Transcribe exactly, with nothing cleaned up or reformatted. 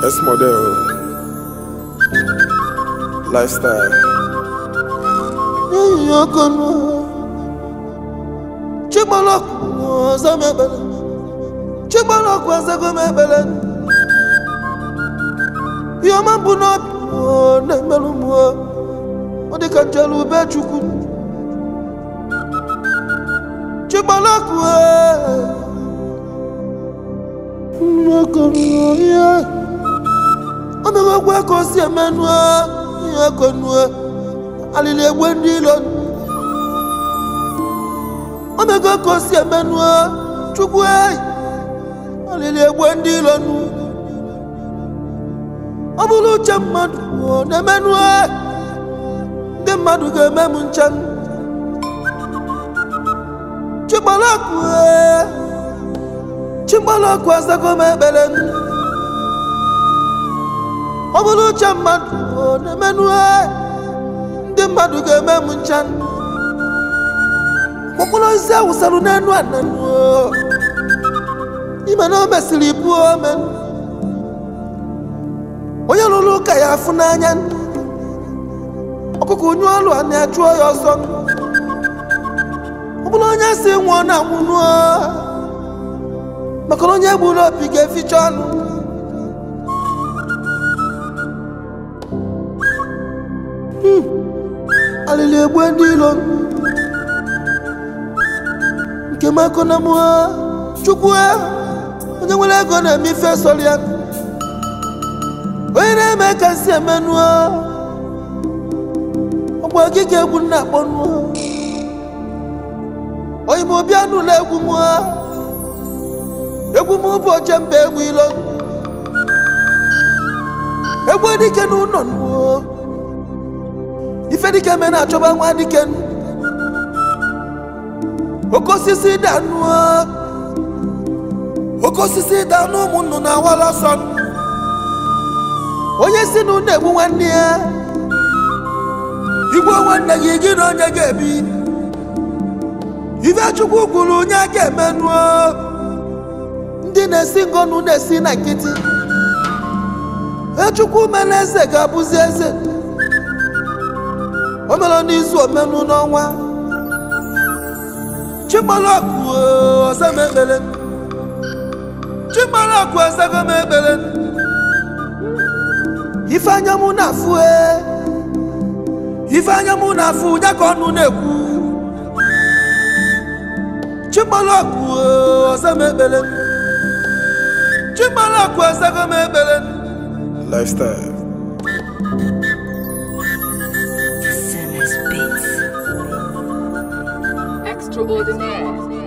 S model lifestyle. Yokono Chibalok Zamebele Chibalok Wazagomebele Yomambuno Nemelumo Odikajalu Bechuku Chibalok Yokono ya Omega Wako Siamenwa Yokono Alili Wendilon Omega Kosi Emenua Chukwe Alili Wendilon Abulu Chamadu Nemenua Demadu Gememunchan Chibalakwe Chibalakwe Zagome Belen Abulu Chamadu Nemenua Demadu Gememunchan Mokulo Isa Usalu Nenu Ananu Imano Mesilipu Omen Oyalulu Kaya Funanyan Okuku Nyualu Ane Achuo Yoson Mokulo Nyasi Mwana Munua Makolo Nyebulo Pige Fichonu Alili Wendilon Kema kona mwa Chukwe Onyewele kona mife solian Wene meka siya menwa Obwa kike wuna bonwa Oyimo bianu le gumwa Egumu po jembe wilon Egwe dike nunonwa Ife dike mena choba mwa diken Okosisi danua Okosisi danu munu na wala son Oye sinu nebu wania Igbo wana yigino nyegebi Ife chukwu gulu nyage menua Ndi nesi ngonu nesi na kiti Echukwu meneze gabuzi eze Omelo nizu omenu n'onwa Chimalaku Osamebelen Chimalaku Osamebelen Ifanya munafu e Ifanya munafu Nyakonu neku Chimalaku Osamebelen Chimalaku Osamebelen Lifestyle. Extraordinaire.